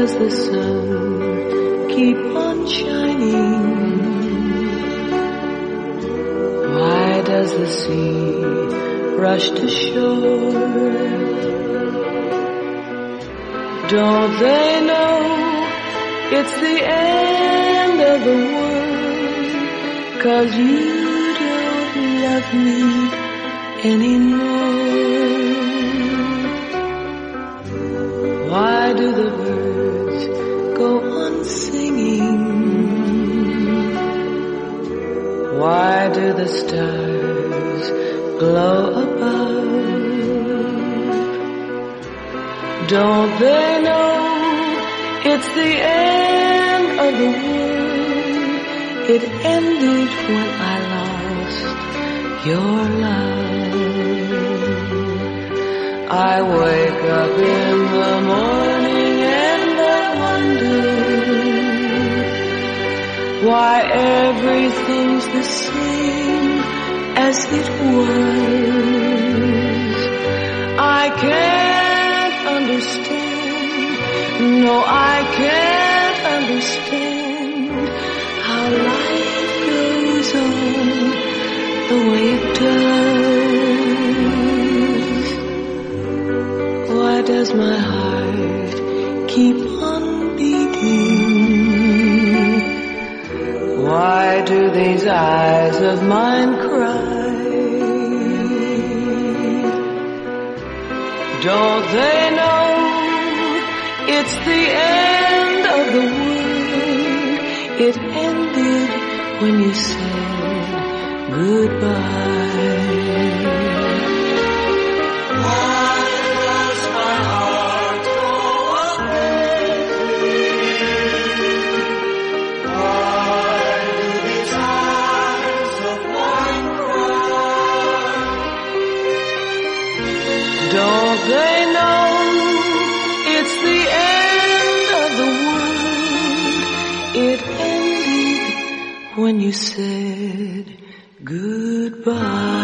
does the sun keep on shining? Why does the sea rush to shore? Don't they know it's the end of the world? 'Cause you don't love me anymore. Why do the birds go on singing? Why do the stars glow above? Don't they know it's the end of the world? It ended when I lost your love. I wake up in the morning and I wonder why everything's the same as it was. I can't understand, no, I can't understand how life goes on the way it does. Why does my heart keep on beating? Why do these eyes of mine cry? Don't they know it's the end of the world? It ended when you said goodbye. Why does my heart go a-breaking? Why do these eyes of mine cry? Don't they know it's the end of the world? It ended when you said goodbye.